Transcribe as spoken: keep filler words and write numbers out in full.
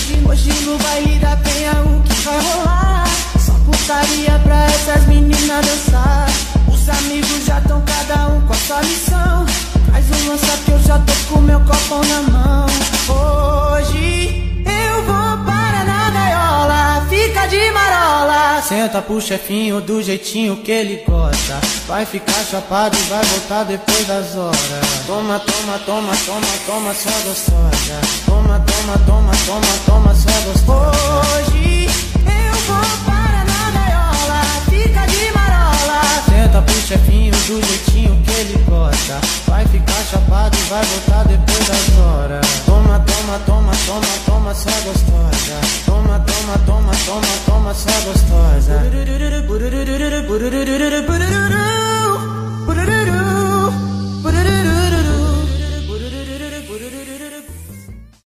Hoje, hoje no baile da penha o que vai rolar? Só putaria pra essas meninas dançar. Os amigos já tão cada um com a sua missão. Faz um lança que eu já tô com meu copão na mão. Hoje eu vou para na gaiola, fica de marola. Senta pro chefinho do jeitinho que ele gosta. Vai ficar chapado e vai voltar depois das horas. Toma, toma, toma, toma, toma, só gostosa. Toma, toma, toma, toma, toma, só gostosa. Hoje eu vou para na gaiola, fica de marola. Senta pro chefinho do jeitinho que ele gosta. Vai ficar chapado e vai voltar depois das horas. Toma, toma, toma, toma, toma, só gostosa. Toma, toma, toma, toma, toma, só gostosa.